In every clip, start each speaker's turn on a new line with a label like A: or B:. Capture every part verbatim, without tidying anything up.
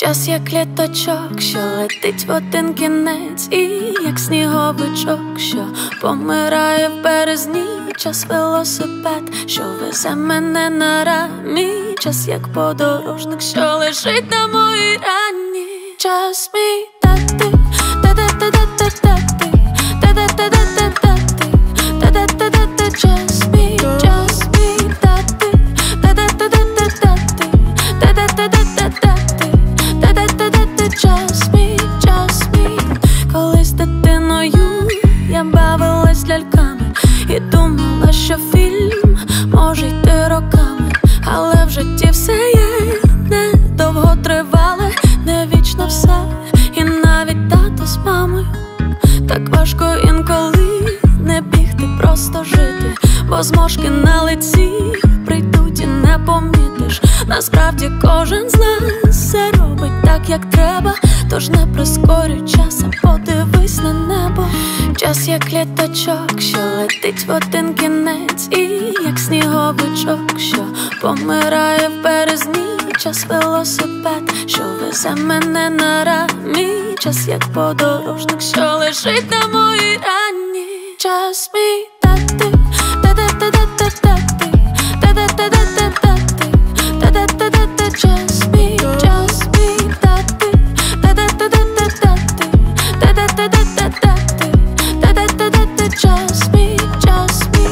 A: Час як літачок, що летить в один кінець, і як сніговичок, що помирає в березні. Час велосипед, що везе мене на рамі. Час як подорожник, що лежить на моїй рані. Час мій тати, та-та-та-та-та-та-ти, та-та-та-та-та-та-ти, та-та-та-та-та. Час мій, час мій тати, та-та-та-та-та-та-ти, та-та-та-та-та-та-ти, та-та-та-та-та. Час мій, час мій. Колись дитиною я бавилась ляльками і думала, що фільм може йти роками, але в житті все є недовго тривале, не вічно все, і навіть тато з мамою. Так важко інколи не бігти, просто жити, бо зморшки на лиці прийдуть і не помітиш. Насправді кожен з нас все робить так, як треба, тож не прискорюй час, а подивись на небо. Час як літачок, що летить в один кінець, і як сніговичок, що помирає в березні. Час велосипед, що везе мене на рамі. Час як подорожник, що лежить на моїй рані. Час мій тати, та-та-та-та-та-та-ти, та-та-та-та-та-та-ти, та-та-та-та-та. Час мій, час мій тати, та-та-та-та-та-та-ти, та-та-та-та-та-та-ти, та-та-та-та-та. Час мій, час мій.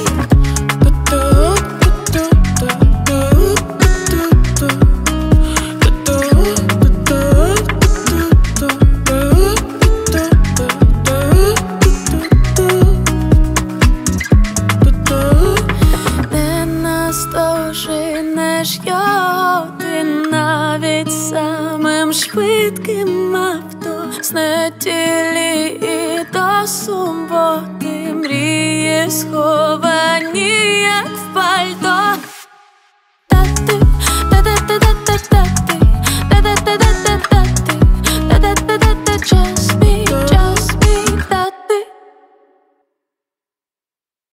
A: Не наздоженеш його ти навіть самим швидким авто. З неділі і до суботи мрії сховані, як в пальці.